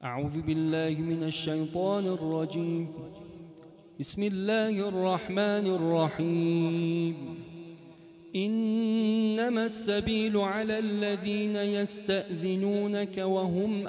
أعوذ بالله من الشيطان الرجيم. بسم الله الرحمن الرحيم. إنما السبيل على الذين يستأذنونك وهم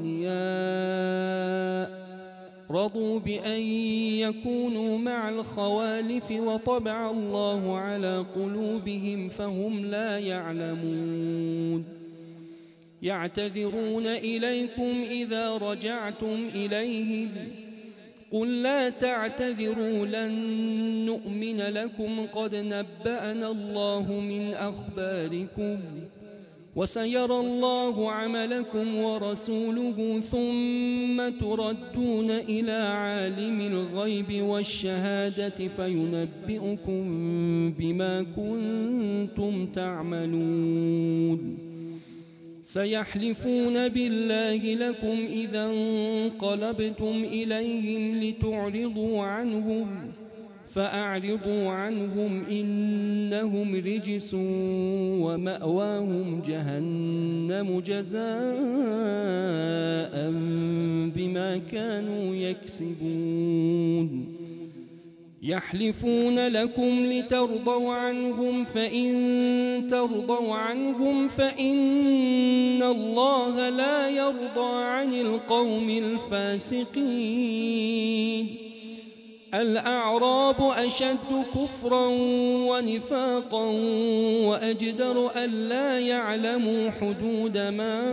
أغنياء رضوا بأن يكونوا مع الخوالف وطبع الله على قلوبهم فهم لا يعلمون. يعتذرون إليكم إذا رجعتم إليهم قل لا تعتذروا لن نؤمن لكم قد نبأنا الله من أخباركم وسيرى الله عملكم ورسوله ثم تردون إلى عالم الغيب والشهادة فينبئكم بما كنتم تعملون. سيحلفون بالله لكم إذا انقلبتم إليهم لتعرضوا عنهم فأعرضوا عنهم إنهم رجس ومأواهم جهنم جزاء بما كانوا يكسبون. يحلفون لكم لترضوا عنهم فإن ترضوا عنهم فإن الله لا يرضى عن القوم الفاسقين. الأعراب أشد كفرا ونفاقا وأجدر ألا يعلموا حدود ما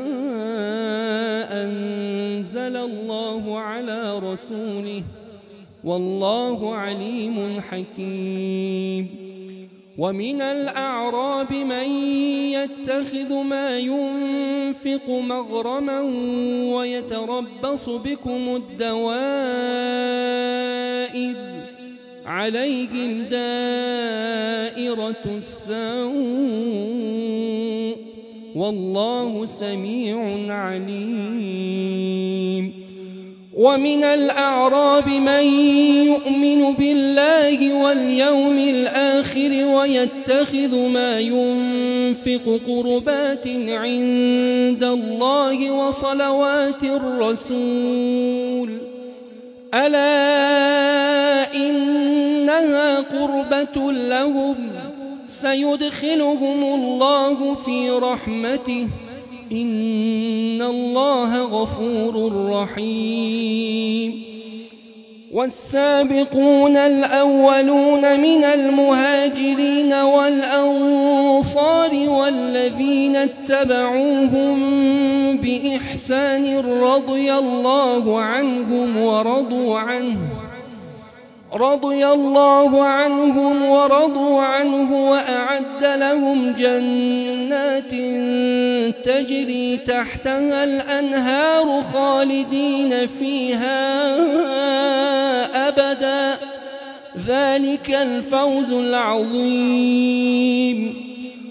أنزل الله على رسوله والله عليم حكيم. ومن الأعراب من يتخذ ما ينفق مغرما ويتربص بكم الدوائر عليهم دائرة السوء والله سميع عليم. ومن الأعراب من يؤمن بالله واليوم الآخر ويتخذ ما ينفق قربات عند الله وصلوات الرسول ألا إنها قربة لهم سيدخلهم الله في رحمته إن الله غفور رحيم. والسابقون الأولون من المهاجرين والأنصار والذين اتبعوهم بإحسان رضي الله عنهم ورضوا عنه وأعد لهم جنات تجري تحتها الأنهار خالدين فيها أبدا ذلك الفوز العظيم.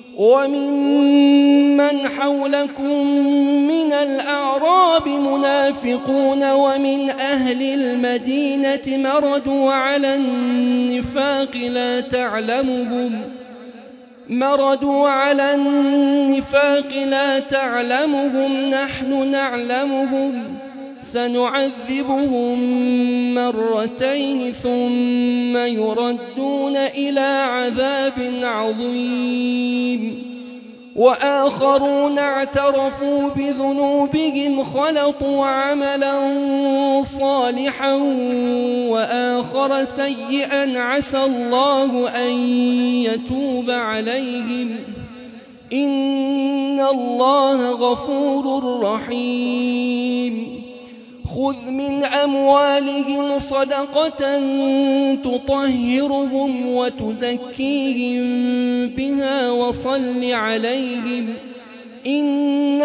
وممن حولكم من الأعراب منافقون ومن أهل المدينة مردوا على النفاق لا تعلمهم نحن نعلمهم سنعذبهم مرتين ثم يردون إلى عذاب عظيم. وآخرون اعترفوا بذنوبهم خلطوا عملا صالحا وآخر سيئا عسى الله أن يتوب عليهم إن الله غفور رحيم. خذ من أموالهم صدقة تطهرهم وتزكيهم بها وصل عليهم إن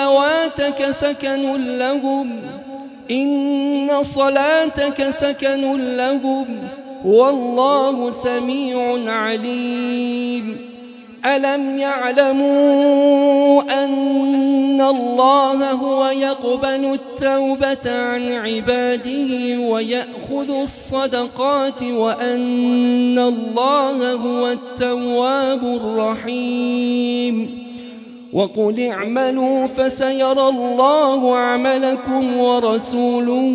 صلاتك سكن لهم والله سميع عليم. ألم يعلموا أن الله هو يقبل التوبة عن عباده ويأخذ الصدقات وأن الله هو التواب الرحيم. وقل اعملوا فسيرى الله عملكم ورسوله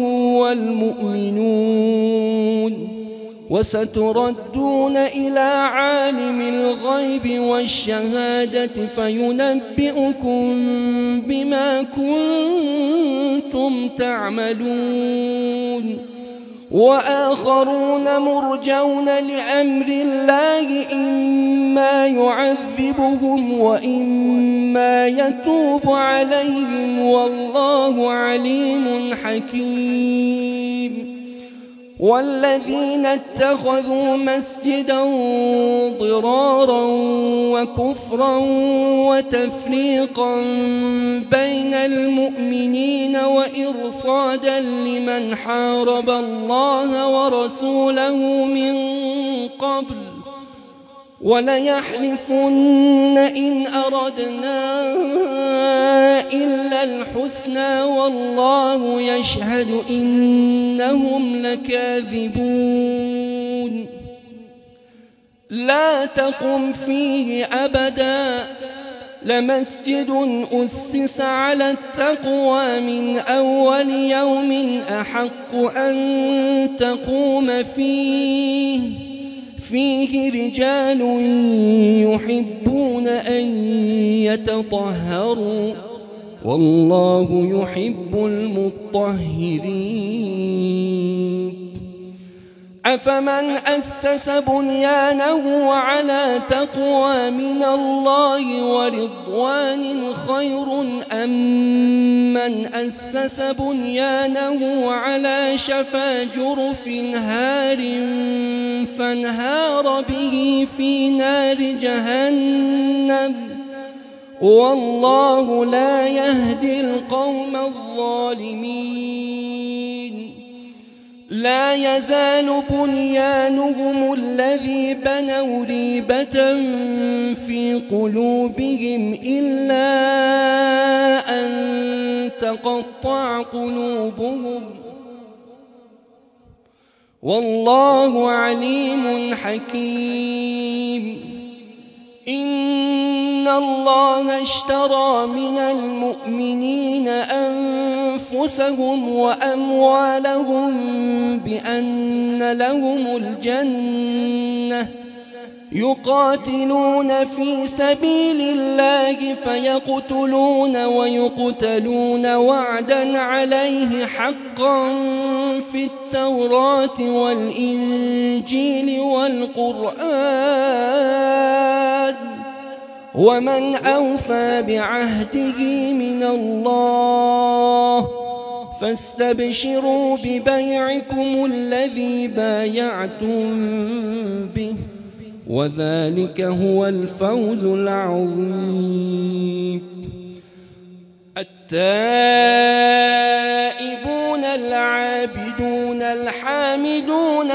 والمؤمنون وستردون إلى عالم الغيب والشهادة فينبئكم بما كنتم تعملون وآخرون مرجون لأمر الله إما يعذبهم وإما يتوب عليهم والله عليم حكيم والذين اتخذوا مسجدا ضرارا وكفرا وتفريقا بين المؤمنين وإرصادا لمن حارب الله ورسوله من قبل وليحلفن إن أردنا إلا الحسنى والله يشهد إنهم لكاذبون لا تقم فيه أبدا لمسجد أسس على التقوى من أول يوم أحق أن تقوم فيه رجال يحبون أن يتطهروا والله يحب المطهرين أفمن أسس بنيانه على تقوى من الله ورضوان خير أم من أسس بنيانه على شفا جرف هار فانهار به في نار جهنم والله لا يهدي القوم الظالمين لا يزال بنيانهم الذي بنوا ريبة في قلوبهم إلا أن تقطع قلوبهم والله عليم حكيم إن الله اشترى من المؤمنين أنفسهم وأموالهم بأن لهم الجنة يقاتلون في سبيل الله فيقتلون ويقتلون وعدا عليه حقا في التوراة والإنجيل والقرآن ومن أوفى بعهده من الله فاستبشروا ببيعكم الذي بايعتم به وذلك هو الفوز العظيم التائبون العابدون الحامدون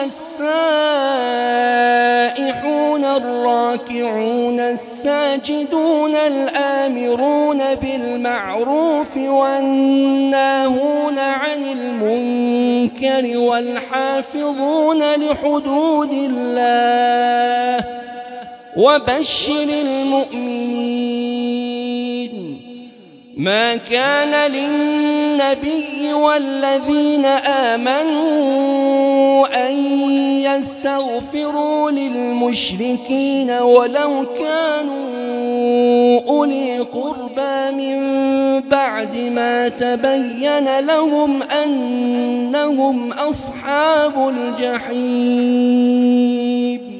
السائحون الراكعون الساجدون الآمرون بالمعروف والناهون عن المنكر والحافظون لحدود الله وبشر المؤمنين ما كان للنبي والذين آمنوا أن يستغفروا للمشركين ولو كانوا أولي قربى من بعد ما تبين لهم أنهم أصحاب الجحيم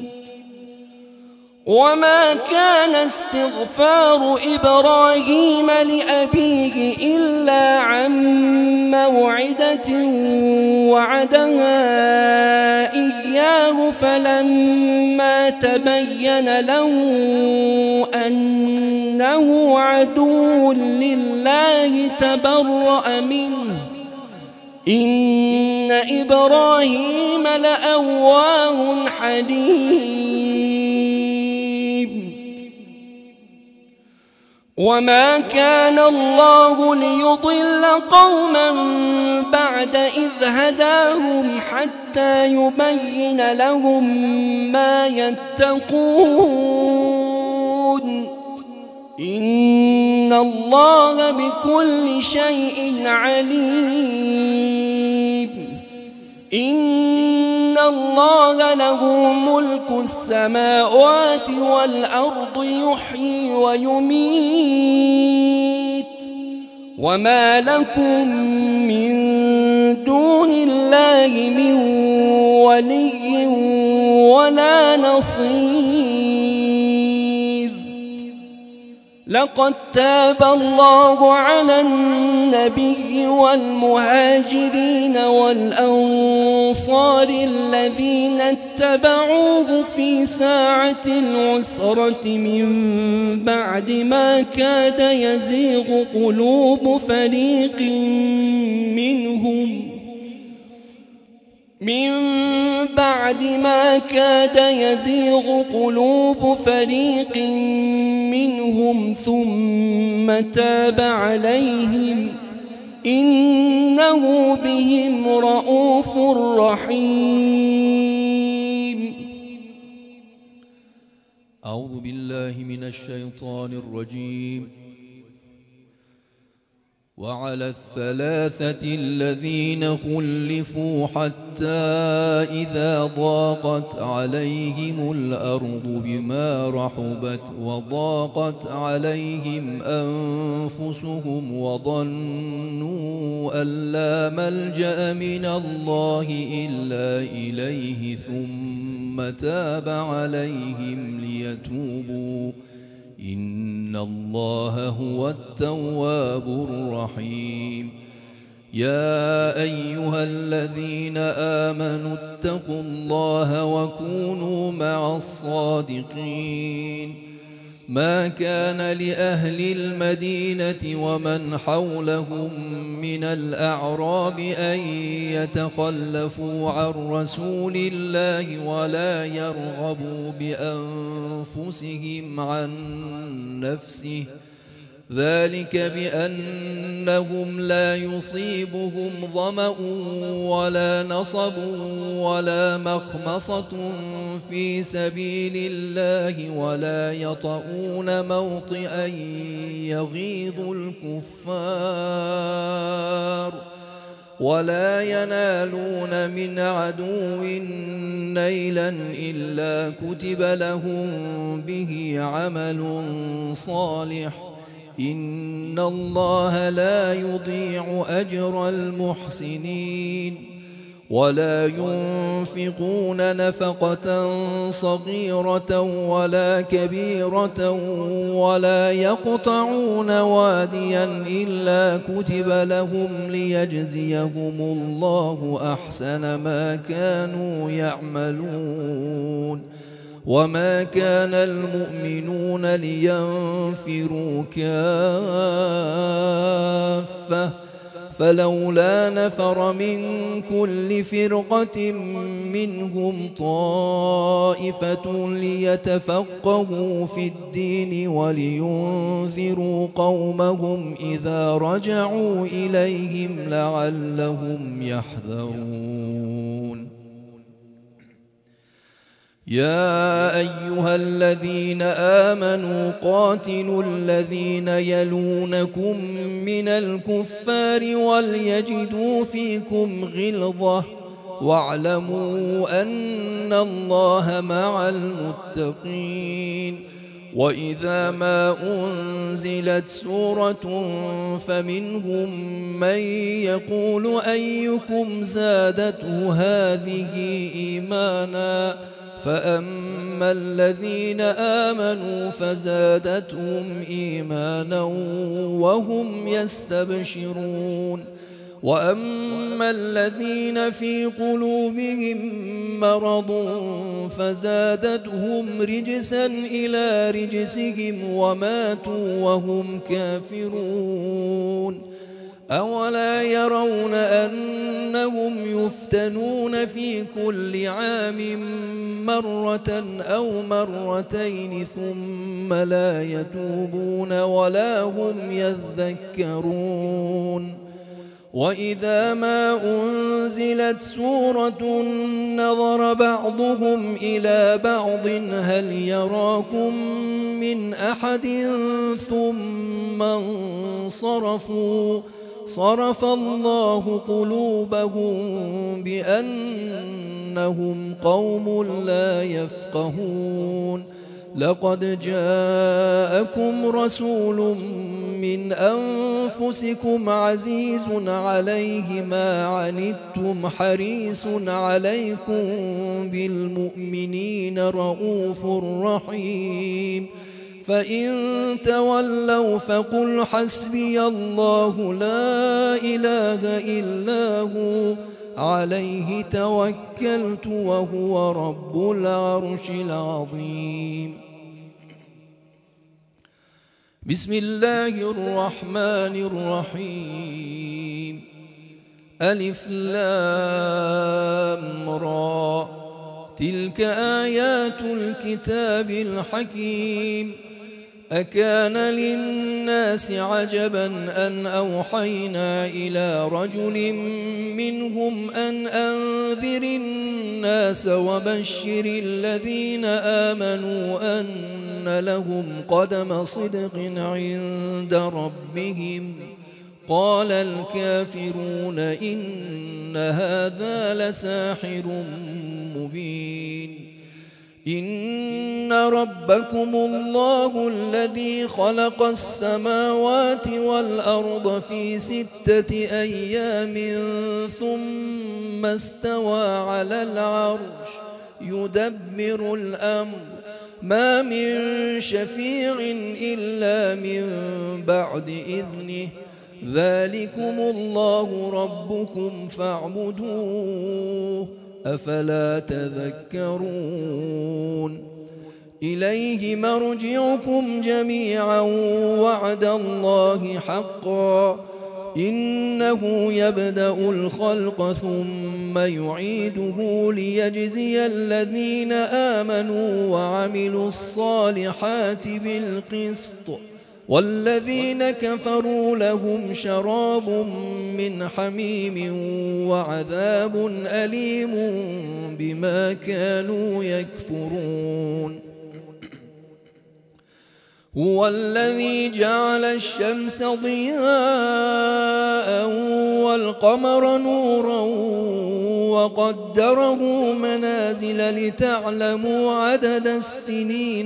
وما كان استغفار إبراهيم لأبيه إلا عن موعدة وعدها إياه فلما تبين له أنه عدو لله تبرأ منه إن إبراهيم لأواه حليم وما كان الله ليضل قوما بعد إذ هداهم حتى يبين لهم ما يتقون إن الله بكل شيء عليم إن الله له ملك السماوات والأرض يحيي ويميت وما لكم من دون الله من ولي ولا نصير لقد تاب الله على النبي والمهاجرين والأنصار الذين اتبعوه في ساعة العسرة من بعد ما كاد يزيغ قلوب فريق منهم ثم تاب عليهم إنه بهم رءوف رحيم. أعوذ بالله من الشيطان الرجيم. وعلى الثلاثة الذين خلفوا حتى إذا ضاقت عليهم الأرض بما رحبت وضاقت عليهم أنفسهم وظنوا أن لا ملجأ من الله إلا إليه ثم تاب عليهم ليتوبوا إن الله هو التواب الرحيم. يا أيها الذين آمنوا اتقوا الله وكونوا مع الصادقين. ما كان لأهل المدينة ومن حولهم من الأعراب أن يتخلفوا عن رسول الله ولا يرغبوا بأنفسهم عن نفسه ذلك بأنهم لا يصيبهم ظمأ ولا نصب ولا مخمصة في سبيل الله ولا يطؤون موطئا يغيظ الكفار ولا ينالون من عدو نيلا إلا كتب لهم به عمل صالح إن الله لا يضيع أجر المحسنين. ولا ينفقون نفقة صغيرة ولا كبيرة ولا يقطعون واديا إلا كتب لهم ليجزيهم الله أحسن ما كانوا يعملون. وما كان المؤمنون لينفروا كافة فلولا نفر من كل فرقة منهم طائفة ليتفقهوا في الدين ولينذروا قومهم إذا رجعوا إليهم لعلهم يحذرون. يا أيها الذين آمنوا قاتلوا الذين يلونكم من الكفار وليجدوا فيكم غلظة واعلموا أن الله مع المتقين. وإذا ما أنزلت سورة فمنهم من يقول أيكم زادته هذه إيمانا فأما الذين آمنوا فزادتهم إيمانا وهم يستبشرون. وأما الذين في قلوبهم مرض فزادتهم رجسا إلى رجسهم وماتوا وهم كافرون. أولا يرون أنهم يفتنون في كل عام مرة أو مرتين ثم لا يتوبون ولا هم يذكرون. وإذا ما أنزلت سورة نظر بعضهم إلى بعض هل يراكم من أحد ثم انصرفوا صرف الله قلوبهم بأنهم قوم لا يفقهون لقد جاءكم رسول من أنفسكم عزيز عليه ما عنتم حريص عليكم بالمؤمنين رؤوف رحيم فإن تولوا فقل حسبي الله لا إله إلا هو عليه توكلت وهو رب العرش العظيم. بسم الله الرحمن الرحيم. ألف لام را تلك آيات الكتاب الحكيم. أكان للناس عجبا أن أوحينا إلى رجل منهم أن أنذر الناس وبشر الذين آمنوا أن لهم قدم صدق عند ربهم قال الكافرون إن هذا لساحر مبين. إن ربكم الله الذي خلق السماوات والأرض في 6 أيام ثم استوى على العرش يدبر الأمر ما من شفيع إلا من بعد إذنه ذلكم الله ربكم فاعبدوه أفلا تذكرون. إليه مرجعكم جميعا وعد الله حقا إنه يبدأ الخلق ثم يعيده ليجزي الذين آمنوا وعملوا الصالحات بالقسط والذين كفروا لهم شراب من حميم وعذاب أليم بما كانوا يكفرون. هو الذي جعل الشمس ضياء والقمر نورا وقدره منازل لتعلموا عدد السنين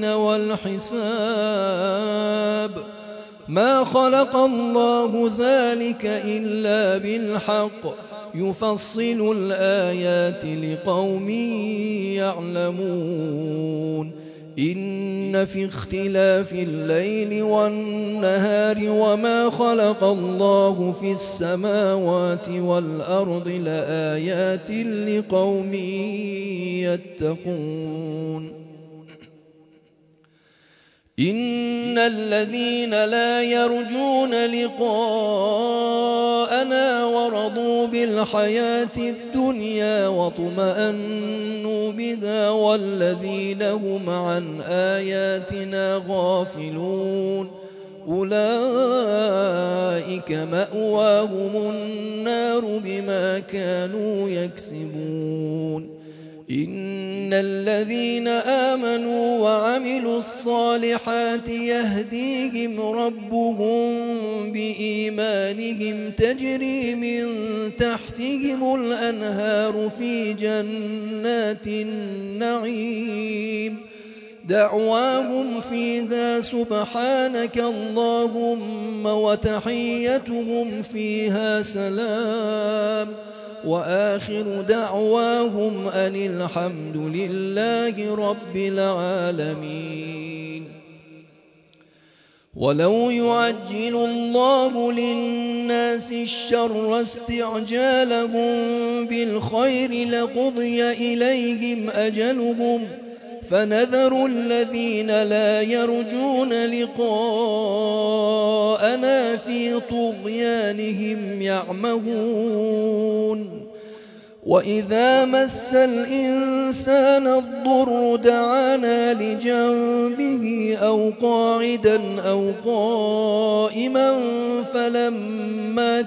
والحساب ما خلق الله ذلك إلا بالحق يفصل الآيات لقوم يعلمون. إن في اختلاف الليل والنهار وما خلق الله في السماوات والأرض لآيات لقوم يتقون. إن الذين لا يرجون لقاءنا ورضوا بالحياة الدنيا واطمأنوا بها والذين هم عن آياتنا غافلون أولئك مأواهم النار بما كانوا يكسبون. إن الذين آمنوا وعملوا الصالحات يهديهم ربهم بإيمانهم تجري من تحتهم الأنهار في جنات النعيم دعواهم فيها سبحانك اللهم وتحيتهم فيها سلام وآخر دعواهم أن الحمد لله رب العالمين. ولو يعجل الله للناس الشر استعجالهم بالخير لقضي إليهم أجلهم فنذر الذين لا يرجون لقاءنا في طغيانهم يعمهون. وإذا مس الإنسان الضر دعانا لجنبه أو قاعدا أو قائما فلما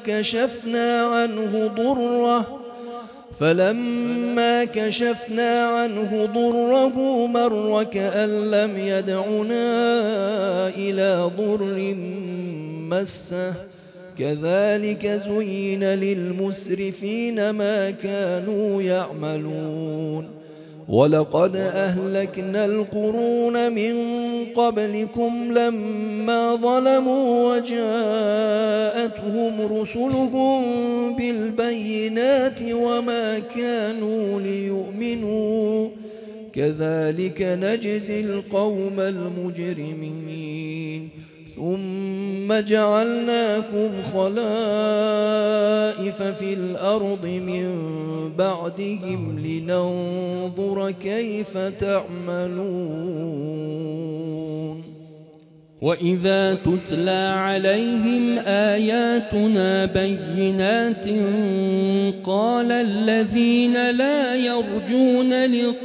كشفنا عنه ضره مر كأن لم يدعنا إلى ضر مسه كذلك زين للمسرفين ما كانوا يعملون ولقد أهلكنا القرون من قبلكم لما ظلموا وجاءتهم رسلهم بالبينات وما كانوا ليؤمنوا كذلك نجزي القوم المجرمين ثم جعلناكم خلائف في الأرض من بعدهم لننظر كيف تعملون وإذا تتلى عليهم آياتنا بينات قال الذين لا يرجون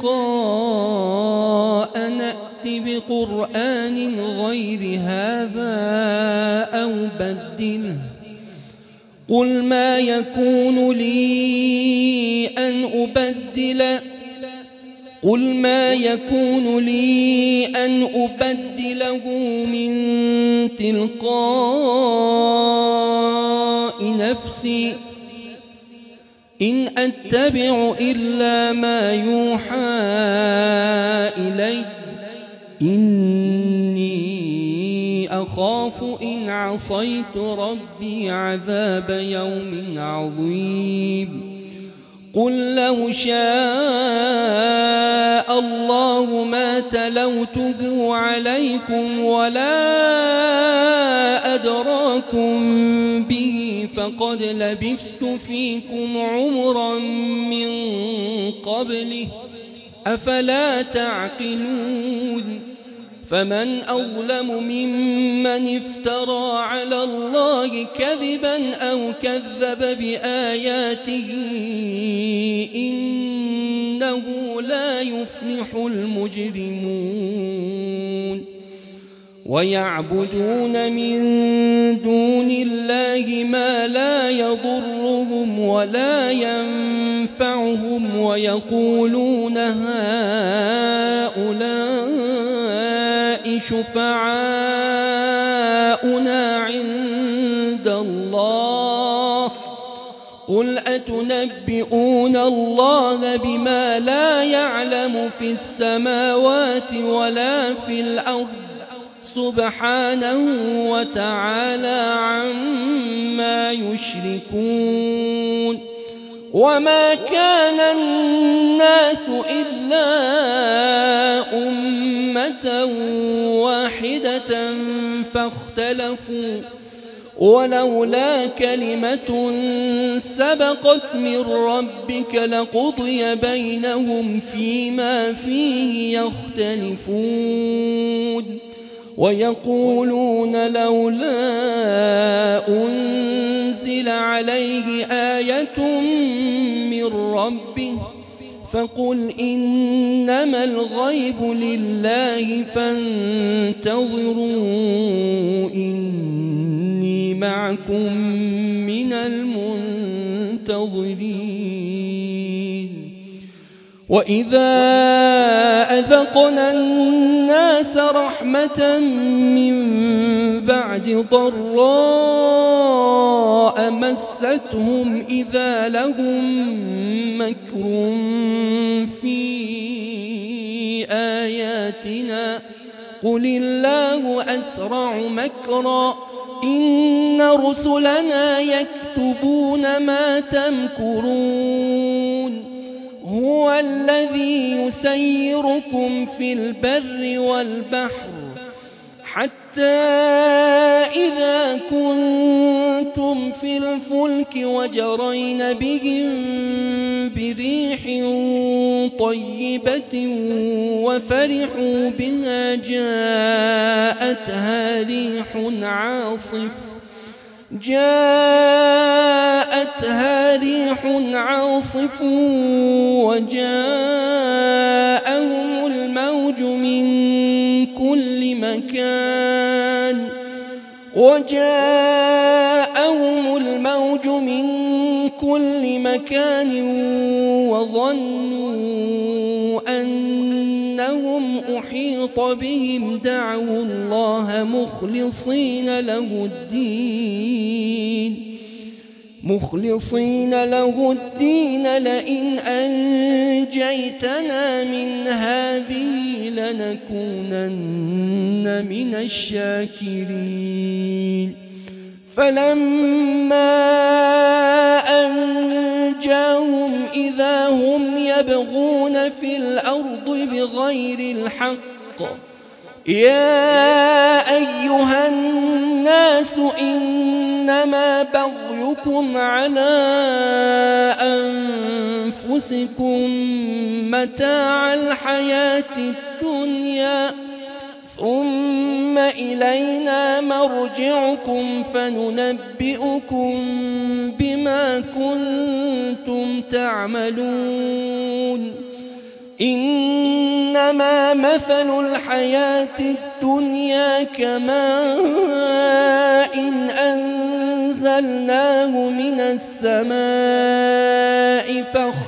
لقاءنا بقرآن غير هذا أو بدله قل ما يكون لي أن أبدله من تلقاء نفسي إن أتبع إلا ما يوحى إلي إني أخاف إن عصيت ربي عذاب يوم عظيم قل لو شاء الله ما تلوته عليكم ولا أدراكم به فقد لبثت فيكم عمرا من قبله أفلا تعقلون فمن أظلم ممن افترى على الله كذبا أو كذب بآياته إنه لا يفلح المجرمون ويعبدون من دون الله ما لا يضرهم ولا ينفعهم ويقولون هؤلاء شفعاؤنا عند الله قل أتنبئون الله بما لا يعلم في السماوات ولا في الأرض سبحانه وتعالى عما يشركون وما كان الناس إلا أمة واحدة فاختلفوا ولولا كلمة سبقت من ربك لقضي بينهم فيما فيه يختلفون ويقولون لولا أنزل عليه آية من ربه فقل إنما الغيب لله فانتظروا إني معكم من المنتظرين وإذا أذقنا الناس رحمة من بعد ضراء مستهم إذا لهم مكر في آياتنا قل الله أسرع مكرا إن رسلنا يكتبون ما تمكرون هو الذي يسيركم في البر والبحر حتى إذا كنتم في الفلك وجرين بهم بريح طيبة وفرحوا بها جاءتها ريح عاصف جاءتها ريح عاصف وجاءهم الموج من كل مكان وظنوا أنهم أحيط بهم دعوا الله مخلصين له الدين لئن أنجيتنا من هذه لنكونن من الشاكرين فلما أنجاهم إذا هم يبغون في الأرض بغير الحق يا أيها الناس إنما بغيكم على أنفسكم متاع الحياة الدنيا ثم إلينا مرجعكم فننبئكم بما كنتم تعملون إنما مثل الحياة الدنيا كماء أنزلناه من السماء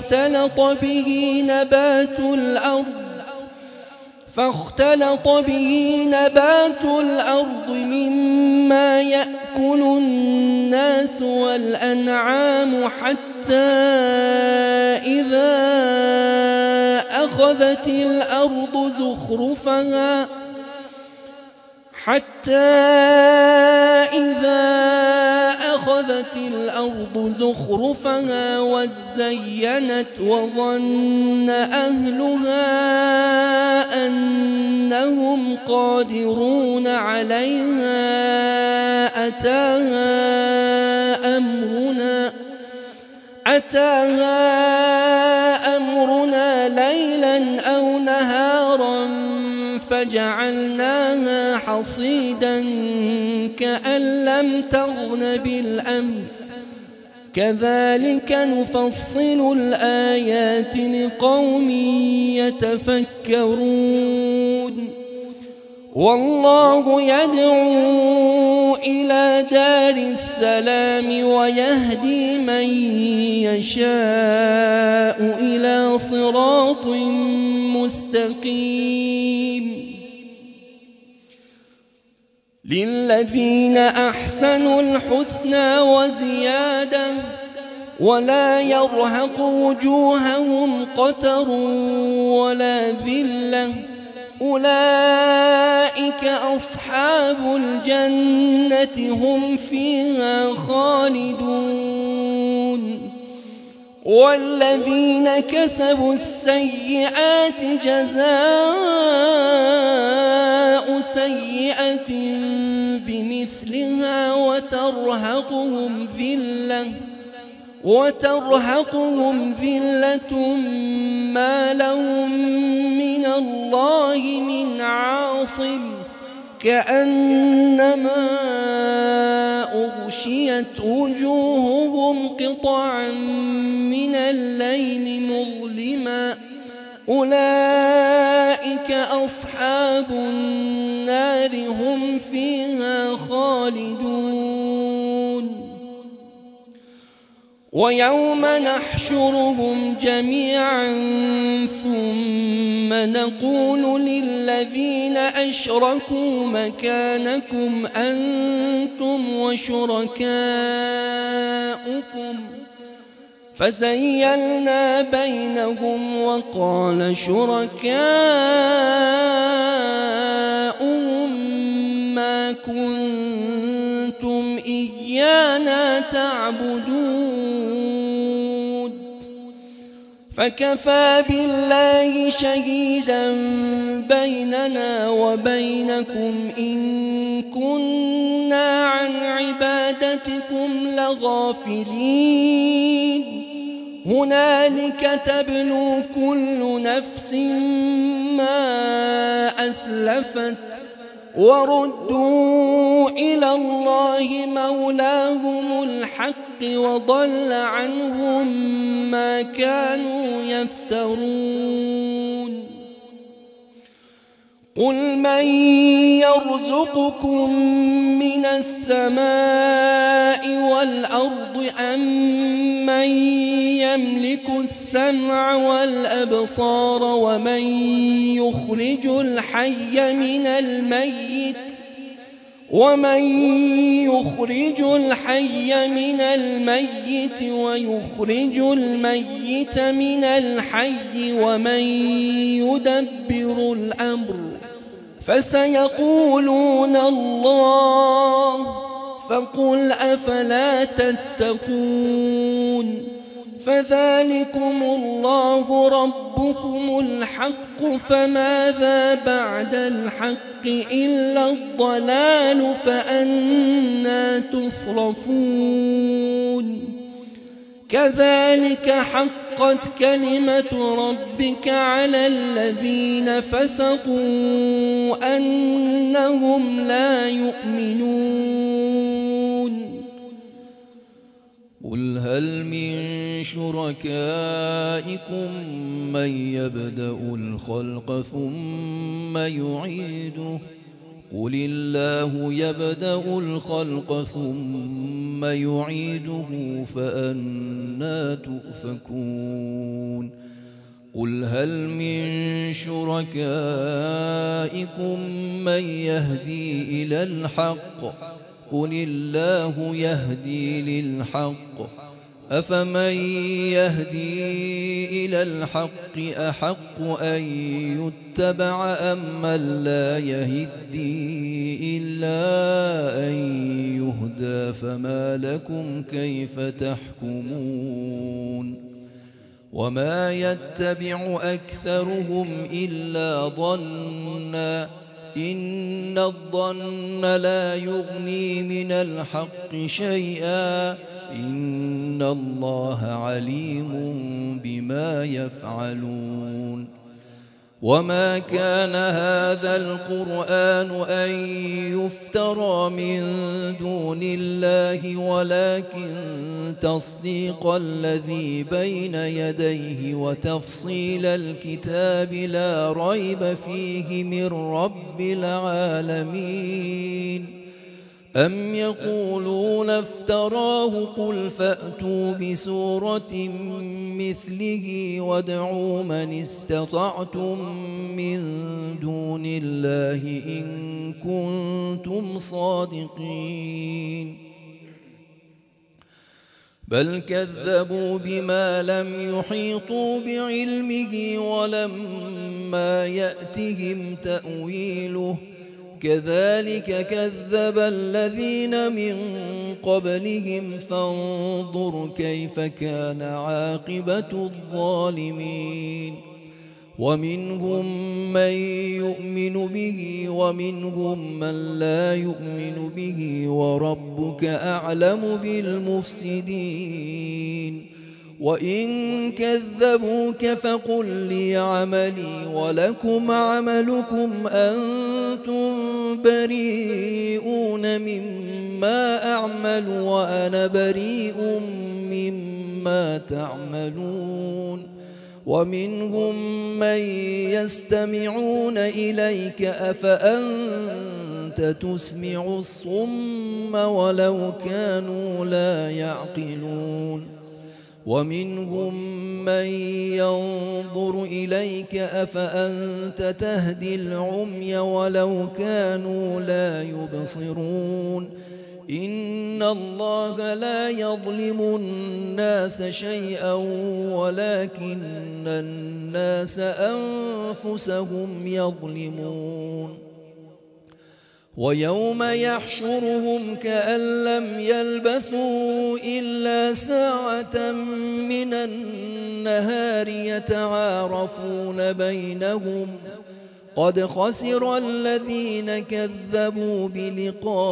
فاختلط به نبات الأرض مما يأكل الناس والأنعام حتى إذا أخذت الأرض زخرفها وزينت وظن أهلها أنهم قادرون عليها أتاها أمرنا ليلا أو نهارا فجعلناها حصيدا كأن لم تغن بالأمس كذلك نفصل الآيات لقوم يتفكرون والله يدعو إلى دار السلام ويهدي من يشاء إلى صراط مستقيم للذين أحسنوا الحسنى وزيادة ولا يرهق وجوههم قتر ولا ذلة أولئك أصحاب الجنة هم فيها خالدون والذين كسبوا السيئات جزاء سيئة بمثلها وترهقهم ذلة ما لهم من الله من عاصم كأنما أغشيت وجوههم قطعا من الليل مظلما أولئك أصحاب النار هم فيها خالدون ويوم نحشرهم جميعا ثم نقول للذين أشركوا مكانكم أنتم وشركاؤكم فزيلنا بينهم وقال شركاؤهم ما كنتم إيانا تعبدون فكفى بالله شهيدا بيننا وبينكم إن كنا عن عبادتكم لغافلين هنالك تبلو كل نفس ما أسلفت وردوا إلى الله مولاهم الحق وضل عنهم ما كانوا يفترون قل من يرزقكم من السماء والأرض أم من يملك السمع والأبصار ومن يخرج الحي من الميت ويخرج الميت من الحي ومن يدبر الأمر فسيقولون الله فقل أفلا تتقون فذلكم الله ربكم الحق فماذا بعد الحق إلا الضلال فأنى تصرفون كذلك حقت كلمة ربك على الذين فسقوا أنهم لا يؤمنون قل هل من شركائكم من يبدأ الخلق ثم يعيده قل الله يبدأ الخلق ثم يعيده فأنى تؤفكون قل هل من شركائكم من يهدي إلى الحق قل الله يهدي للحق أفمن يهدي إلى الحق أحق أن يتبع أم من لا يهدي إلا أن يهدى فما لكم كيف تحكمون وما يتبع أكثرهم إلا ظنا إن الظن لا يغني من الحق شيئا إن الله عليم بما يفعلون وما كان هذا القرآن أن يفترى من دون الله ولكن تصديق الذي بين يديه وتفصيل الكتاب لا ريب فيه من رب العالمين أم يقولون افتراه قل فأتوا بسورة مثله وادعوا من استطعتم من دون الله إن كنتم صادقين بل كذبوا بما لم يحيطوا بعلمه ولما يأتهم تأويله كذلك كذب الذين من قبلهم فانظر كيف كان عاقبة الظالمين ومنهم من يؤمن به ومنهم من لا يؤمن به وربك أعلم بالمفسدين وإن كذبوك فقل لي عملي ولكم عملكم أنتم بريئون مما أعمل وأنا بريء مما تعملون ومنهم من يستمعون إليك أفأنت تسمع الصم ولو كانوا لا يعقلون ومنهم من ينظر إليك أفأنت تهدي العمي ولو كانوا لا يبصرون إن الله لا يظلم الناس شيئا ولكن الناس أنفسهم يظلمون ويوم يحشرهم كأن لم يلبثوا إلا ساعة من النهار يتعارفون بينهم قد خسر الذين كذبوا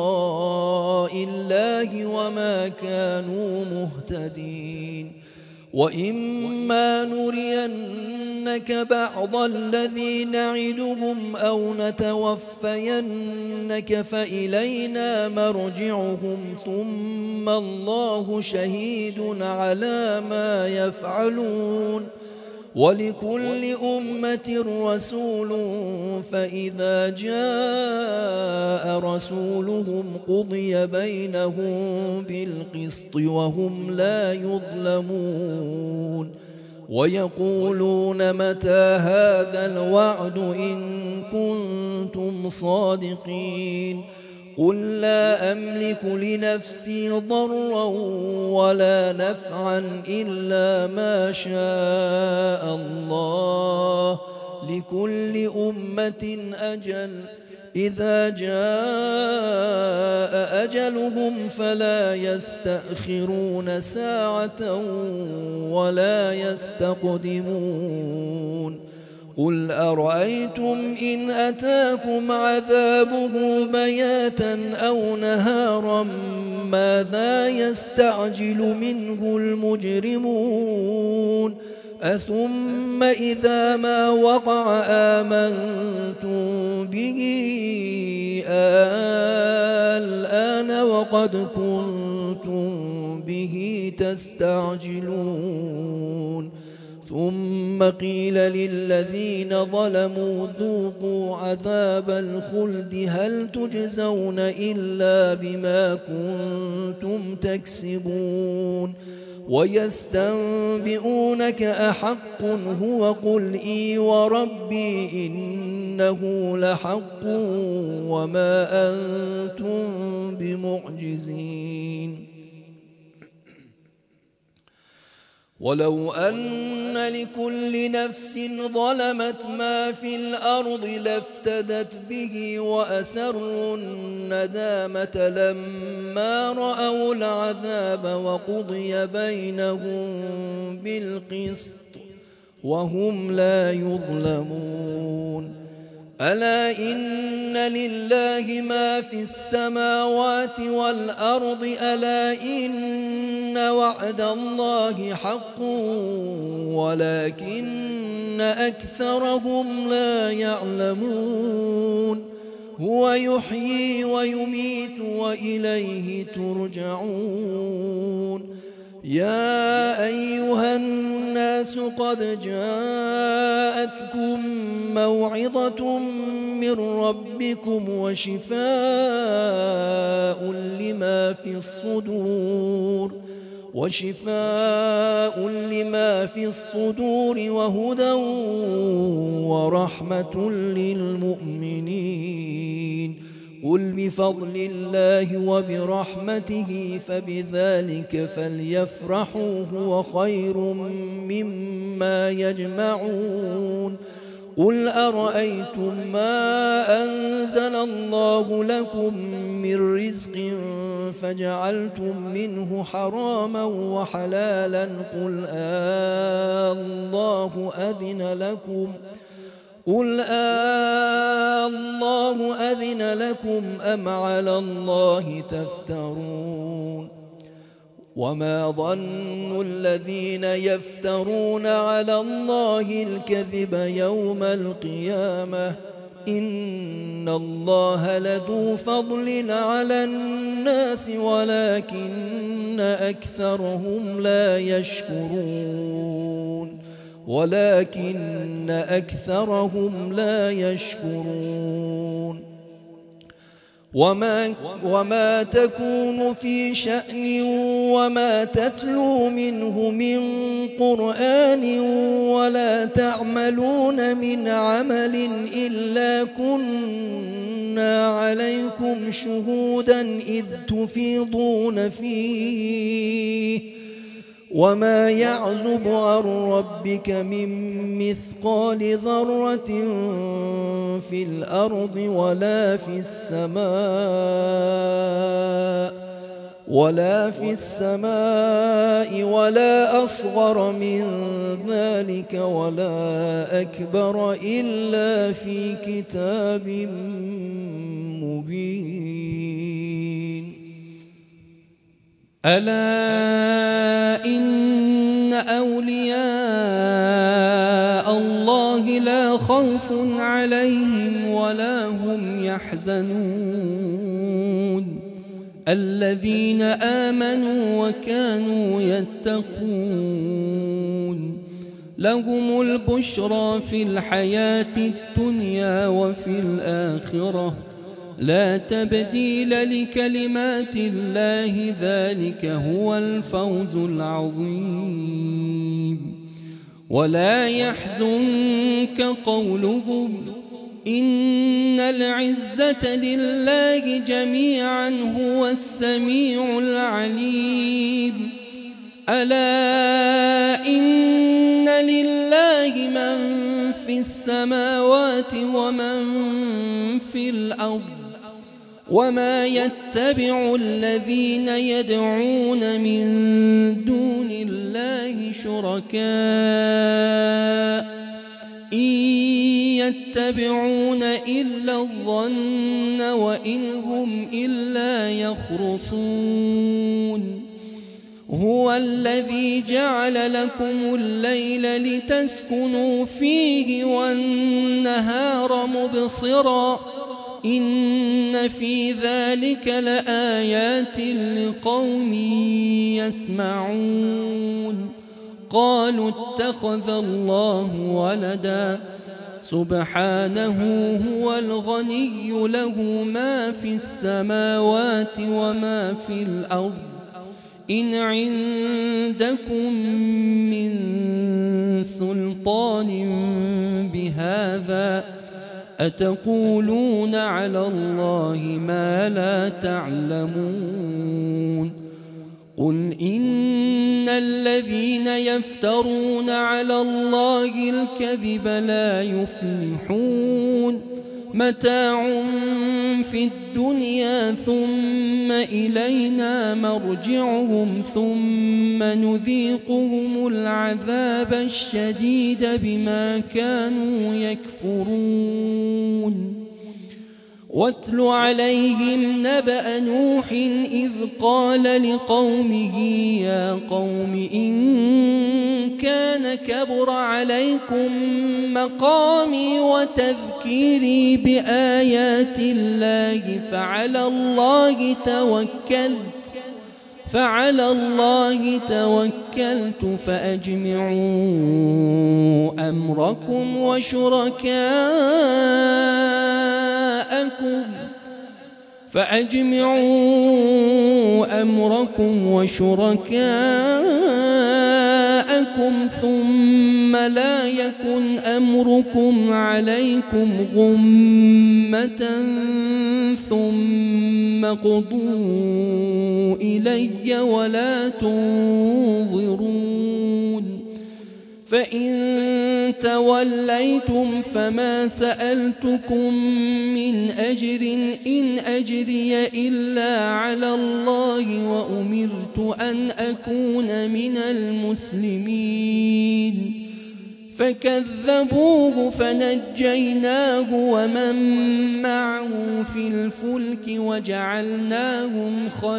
بلقاء الله وما كانوا مهتدين وإما نرينك بعض الذي نعدهم أو نتوفينك فإلينا مرجعهم ثم الله شهيد على ما يفعلون ولكل أمة رسول فإذا جاء رسولهم قضي بينهم بالقسط وهم لا يظلمون ويقولون متى هذا الوعد إن كنتم صادقين قل لا أملك لنفسي ضرا ولا نفعا إلا ما شاء الله لكل أمة أجل إذا جاء أجلهم فلا يستأخرون ساعة ولا يستقدمون قل أرأيتم إن أتاكم عذابه بياتا أو نهارا ماذا يستعجل منه المجرمون أثم إذا ما وقع آمنتم به الآن وقد كنتم به تستعجلون ثم قيل للذين ظلموا ذوقوا عذاب الخلد هل تجزون إلا بما كنتم تكسبون ويستنبئونك أحق هو قل إي وربي إنه لحق وما أنتم بمعجزين ولو أن لكل نفس ظلمت ما في الأرض لافتدت به وأسروا الندامة لما رأوا العذاب وقضي بينهم بالقسط وهم لا يظلمون ألا إن لله ما في السماوات والأرض ألا إن وعد الله حق ولكن أكثرهم لا يعلمون هو يحيي ويميت وإليه ترجعون يا أيها الناس قد جاءتكم موعظة من ربكم وشفاء لما في الصدور وهدى ورحمة للمؤمنين قل بفضل الله وبرحمته فبذلك فليفرحوا هو خير مما يجمعون قل أرأيتم ما أنزل الله لكم من رزق فجعلتم منه حراما وحلالا قل الله أذن لكم أم على الله تفترون وما ظن الذين يفترون على الله الكذب يوم القيامة إن الله لذو فضل على الناس ولكن أكثرهم لا يشكرون وما تكون في شأن وما تتلو منه من قرآن ولا تعملون من عمل إلا كنا عليكم شهودا إذ تفيضون فيه وما يعزب عن ربك من مثقال ذرة في الأرض ولا في السماء ولا أصغر من ذلك ولا أكبر إلا في كتاب مبين ألا إن أولياء الله لا خوف عليهم ولا هم يحزنون الذين آمنوا وكانوا يتقون لهم البشرى في الحياة الدنيا وفي الآخرة لا تبديل لكلمات الله ذلك هو الفوز العظيم ولا يحزنك قولهم إن العزة لله جميعا هو السميع العليم ألا إن لله من في السماوات ومن في الأرض وما يتبع الذين يدعون من دون الله شركاء إن يتبعون إلا الظن وإن هم إلا يخرصون هو الذي جعل لكم الليل لتسكنوا فيه والنهار مبصرا إن في ذلك لآيات لقوم يسمعون قالوا اتخذ الله ولدا سبحانه هو الغني له ما في السماوات وما في الأرض إن عندكم من سلطان بهذا أتقولون على الله ما لا تعلمون قل إن الذين يفترون على الله الكذب لا يفلحون متاع في الدنيا ثم إلينا مرجعهم ثم نذيقهم العذاب الشديد بما كانوا يكفرون واتل عليهم نبأ نوح إذ قال لقومه يا قوم إن كان كبر عليكم مقامي وتذكيري بآيات الله فعلى الله توكلت فأجمعوا أمركم وشركاءكم ثم لا يكن أمركم عليكم غمة ثم قضوا إلي ولا تنظرون فإن توليتم فما سألتكم من أجر إن أجري إلا على الله وأمرت أن أكون من المسلمين فكذبوه فنجيناه ومن معه في الفلك وجعلناهم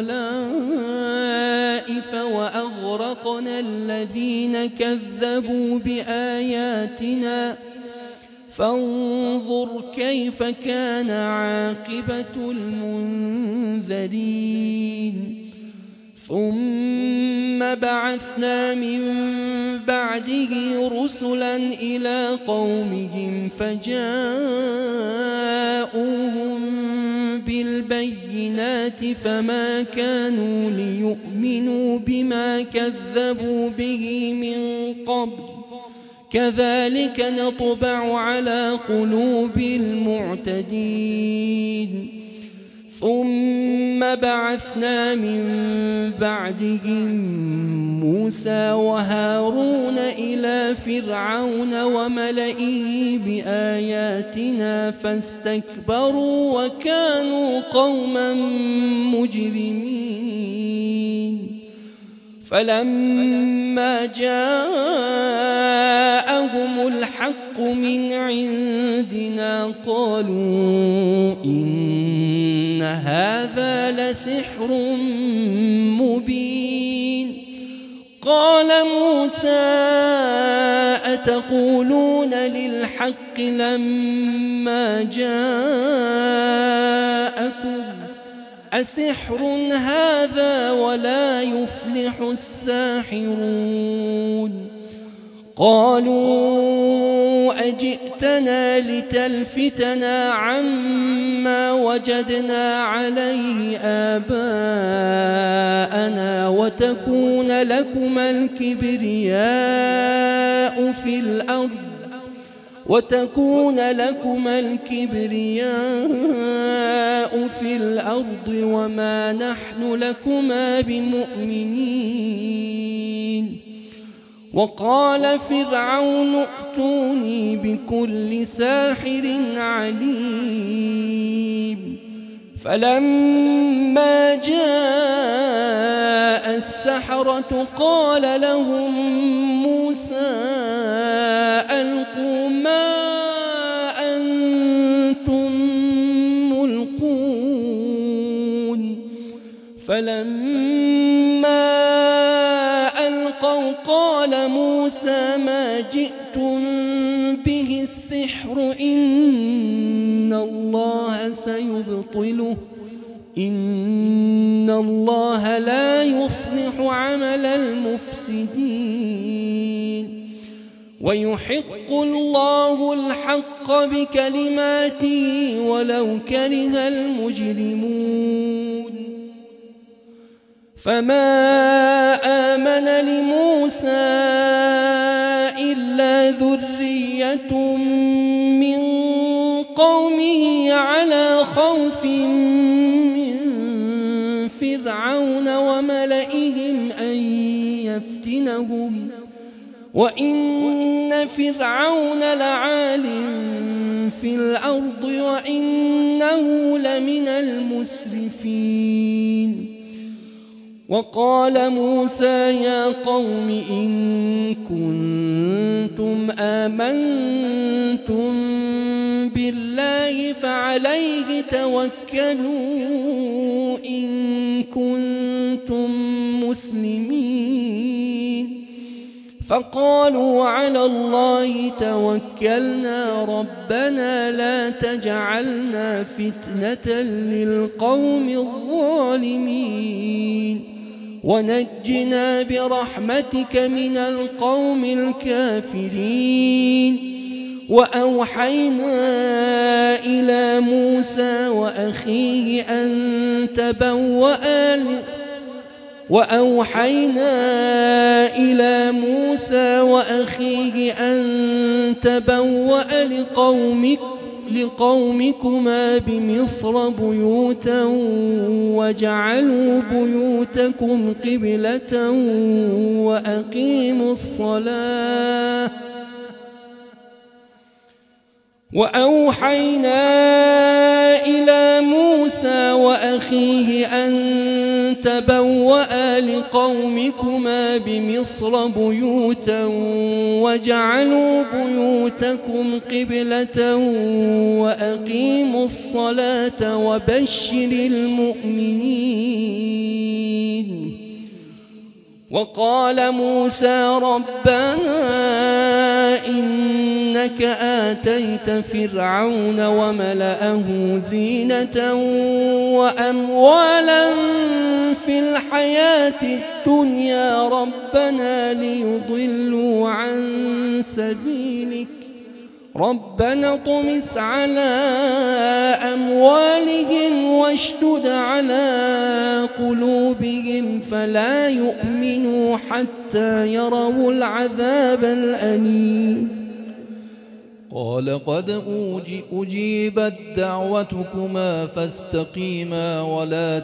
خلائف وأغرقنا الذين كذبوا بآياتنا فانظر كيف كان عاقبة المنذرين ثم بعثنا من بعده رسلا إلى قومهم فجاءوهم بالبينات فما كانوا ليؤمنوا بما كذبوا به من قبل كذلك نطبع على قلوب المعتدين ثم بعثنا من بعدهم موسى وهارون إلى فرعون وملئه بآياتنا فاستكبروا وكانوا قوما مجرمين فلما جاءهم الحق من عندنا قالوا إن هذا لسحر مبين قال موسى أتقولون للحق لما جاءكم أسحر هذا ولا يفلح الساحرون قالوا أجئتنا لتلفتنا عما وجدنا عليه آباءنا وتكون لكما الكبرياء في الأرض وما نحن لكما بمؤمنين وقال فرعون ائتوني بكل ساحر عليم فلما جاء السحرة قال لهم موسى ألقوا ما أنتم ملقون فلما ألقوا قال موسى ما جئتم به السحر إن الله سيبطله إن الله لا يصلح عمل المفسدين ويحق الله الحق بكلماته ولو كره المجرمون فما آمن لموسى إلا ذرية من قومه على خوف من فرعون وملئهم أن يفتنهم وإن فرعون لعال في الأرض وإنه لمن المسرفين وقال موسى يا قوم إن كنتم آمنتم بالله فعليه توكلوا إن كنتم مسلمين فقالوا على الله توكلنا ربنا لا تجعلنا فتنة للقوم الظالمين ونجنا برحمتك من القوم الكافرين وأوحينا إلى موسى وأخيه أن تبوأ لقومكما بمصر بيوتا واجعلوا بيوتكم قبلة وأقيموا الصلاة وأوحينا إلى موسى وأخيه أن تبوأ لقومكما بمصر بيوتا واجعلوا بيوتكم قبلة وأقيموا الصلاة وبشر المؤمنين وقال موسى ربنا إنك آتيت فرعون وملأه زينة وأموالا في الحياة الدنيا ربنا ليضلوا عن سبيلك ربنا اطمس على أموالهم واشدد على قلوبهم فلا يؤمنوا حتى يروا العذاب الأليم قال قد أجيبت دعوتكما فاستقيما ولا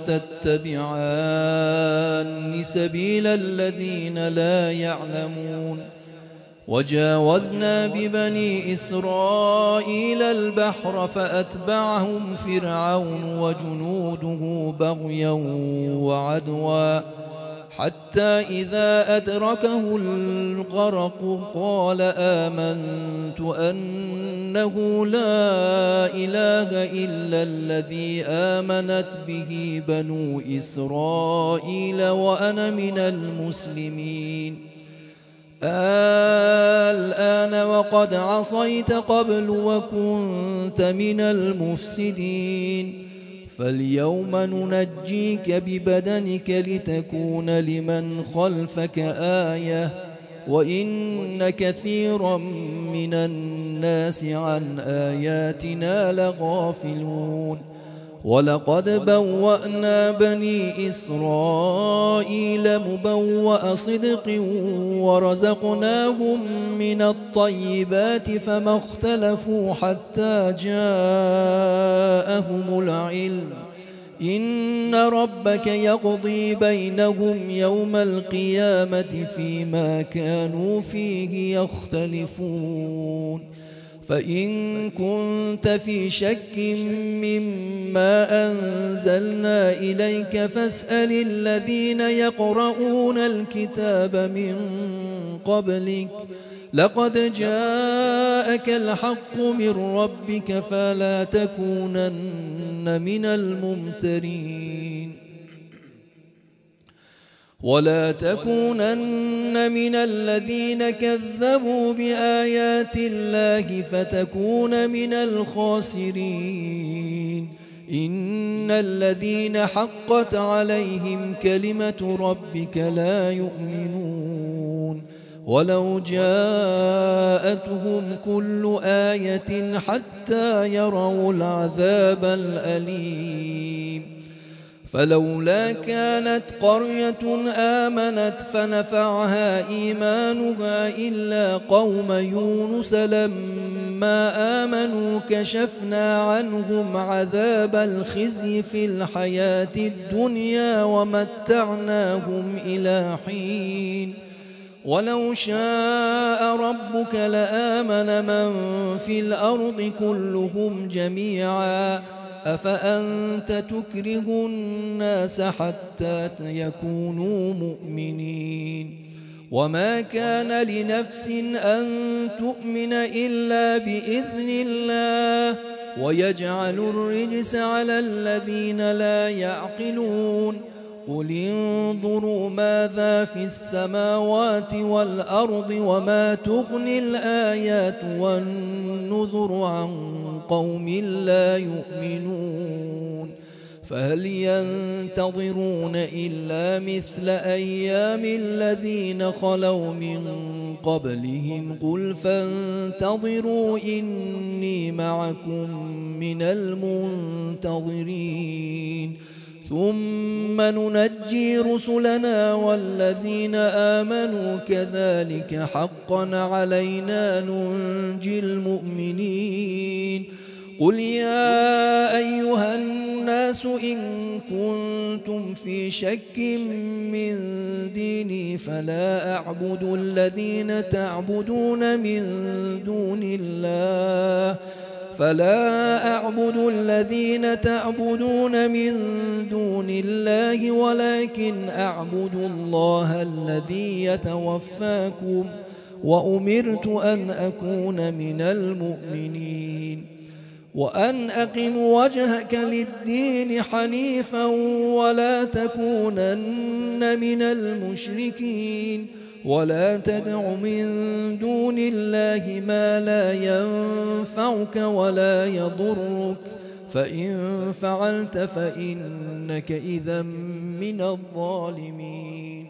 تتبعان سبيل الذين لا يعلمون وجاوزنا ببني إسرائيل البحر فأتبعهم فرعون وجنوده بغيا وعدوا حتى إذا أدركه الغرق قال آمنت أنه لا إله إلا الذي آمنت به بنو إسرائيل وأنا من المسلمين الآن وقد عصيت قبل وكنت من المفسدين فاليوم ننجيك ببدنك لتكون لمن خلفك آية وإن كثيرا من الناس عن آياتنا لغافلون ولقد بوأنا بني إسرائيل مبوأ صدق ورزقناهم من الطيبات فما اختلفوا حتى جاءهم العلم إن ربك يقضي بينهم يوم القيامة فيما كانوا فيه يختلفون فإن كنت في شك مما أنزلنا إليك فاسأل الذين يقرؤون الكتاب من قبلك لقد جاءك الحق من ربك فلا تكونن من الممترين ولا تكونن من الذين كذبوا بآيات الله فتكون من الخاسرين إن الذين حقت عليهم كلمة ربك لا يؤمنون ولو جاءتهم كل آية حتى يروا العذاب الأليم فلولا كانت قرية آمنت فنفعها إيمانها إلا قوم يونس لما آمنوا كشفنا عنهم عذاب الخزي في الحياة الدنيا ومتعناهم إلى حين ولو شاء ربك لآمن من في الأرض كلهم جميعا أفأنت تكره الناس حتى يكونوا مؤمنين وما كان لنفس أن تؤمن إلا بإذن الله ويجعل الرجس على الذين لا يعقلون قل انظروا ماذا في السماوات والأرض وما تغني الآيات والنذر عن قوم لا يؤمنون فهل ينتظرون إلا مثل أيام الذين خلوا من قبلهم قل فانتظروا إني معكم من المنتظرين ثم ننجي رسلنا والذين آمنوا كذلك حقا علينا ننجي المؤمنين قل يا أيها الناس إن كنتم في شك من ديني فلا أعبد الذين تعبدون من دون الله ولكن أعبد الله الذي يتوفاكم وأمرت أن أكون من المؤمنين وأن أقم وجهك للدين حنيفا ولا تكونن من المشركين ولا تدع من دون الله ما لا ينفعك ولا يضرك فإن فعلت فإنك إذا من الظالمين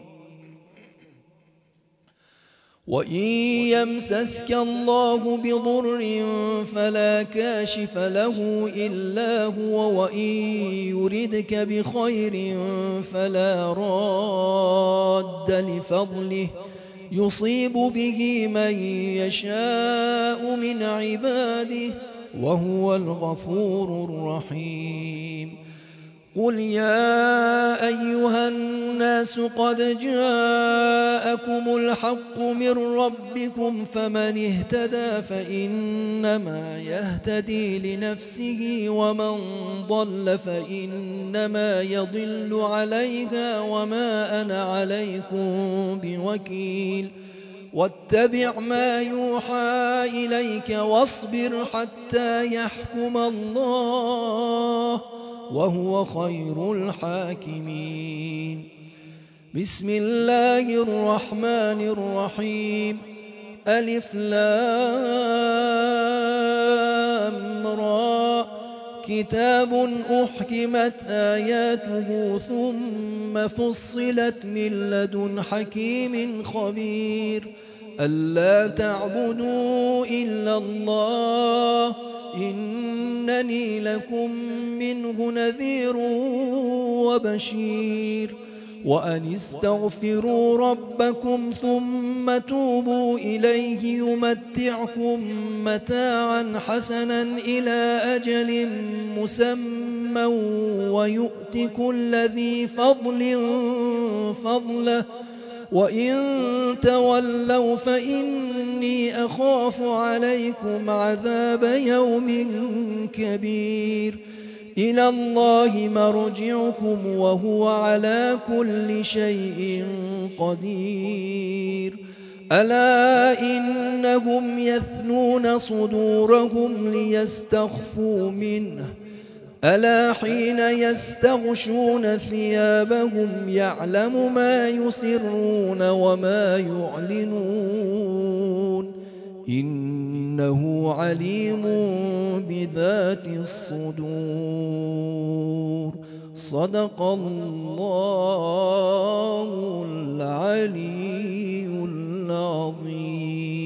وإن يمسسك الله بضر فلا كاشف له إلا هو وإن يردك بخير فلا راد لفضله يصيب به من يشاء من عباده وهو الغفور الرحيم قل يا أيها الناس قد جاءكم الحق من ربكم فمن اهتدى فإنما يهتدي لنفسه ومن ضل فإنما يضل عليها وما أنا عليكم بوكيل واتبع ما يوحى إليك واصبر حتى يحكم الله وهو خير الحاكمين بسم الله الرحمن الرحيم ألف لام را كتاب أحكمت آياته ثم فصلت من لدن حكيم خبير ألا تعبدوا إلا الله إنني لكم منه نذير وبشير وأن استغفروا ربكم ثم توبوا إليه يمتعكم متاعا حسنا إلى أجل مسمى ويؤت كل ذي فضل فضله وإن تولوا فإني أخاف عليكم عذاب يوم كبير إلى الله مرجعكم وهو على كل شيء قدير ألا إنهم يثنون صدورهم ليستخفوا منه ألا حين يستغشون ثيابهم يعلم ما يسرون وما يعلنون إنه عليم بذات الصدور صدق الله العلي العظيم.